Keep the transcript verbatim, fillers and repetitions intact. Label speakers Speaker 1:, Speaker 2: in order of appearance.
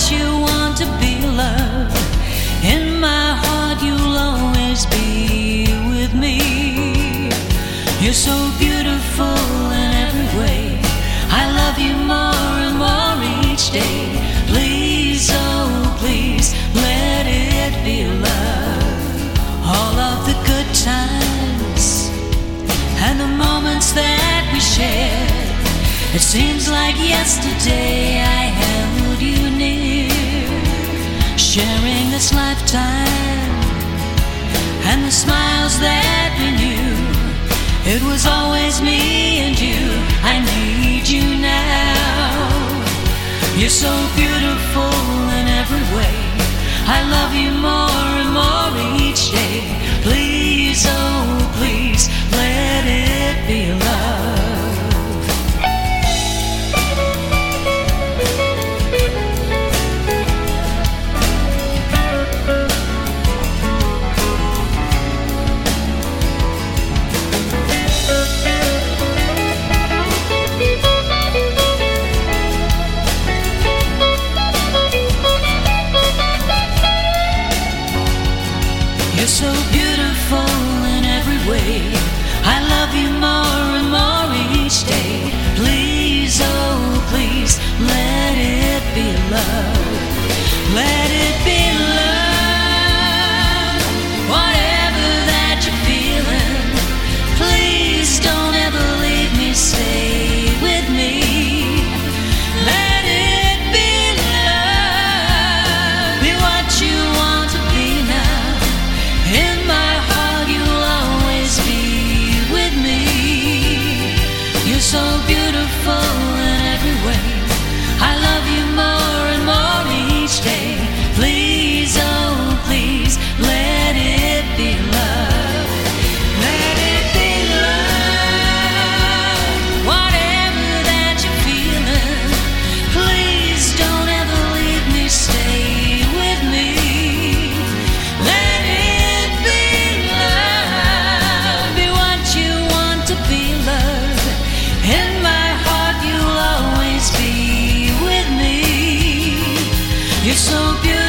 Speaker 1: what you want to be loved. In my heart you'll always be with me. You're so beautiful in every way. I love you more and more each day. Please, oh please, let it be love. All of the good times and the moments that we shared, it seems like yesterday I held you near. Sharing this lifetime and the smiles that we knew, it was always me and you. I need you now. You're so beautiful in every way. I love you more and more each day. Please, oh please, let it be love. You're so beautiful in every way. I love you more and more each day. Please, oh please, let it be love. Let it be love. Whatever that you're feeling, please don't ever leave me. Stay with me. Let it be love. Be what you want to be now. In my heart you'll always be with me. You're so beautiful in every way. I love you more and more each day. Please, oh please, let it be love. Let it be love. Whatever that you're feeling, please don't ever leave me. Stay with me. Let it be love. Be what you want to be loved. In my heart you'll always be with me. You're so beautiful